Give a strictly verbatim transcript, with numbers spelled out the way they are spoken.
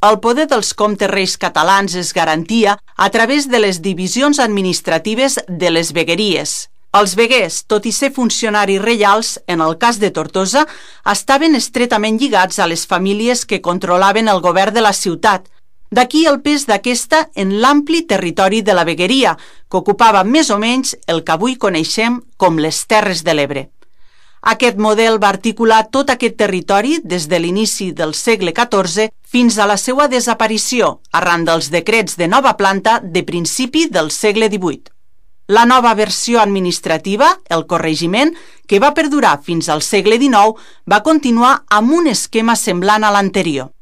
El poder dels comtes reis catalans es garantia a través de les divisions administratives de les vegueries. Els veguers, tot i ser funcionaris reials, en el cas de Tortosa, estaven estretament lligats a les famílies que controlaven el govern de la ciutat. D'aquí el pes d'aquesta en l'ampli territori de la vegueria, que ocupava més o menys el que avui coneixem com les Terres de l'Ebre. Aquest model va articular tot aquest territori des de l'inici del segle catorze fins a la seva desaparició, arran dels decrets de nova planta de principi del segle divuit. La nova versió administrativa, el corregiment, que va perdurar fins al segle dinou, va continuar amb un esquema semblant a l'anterior.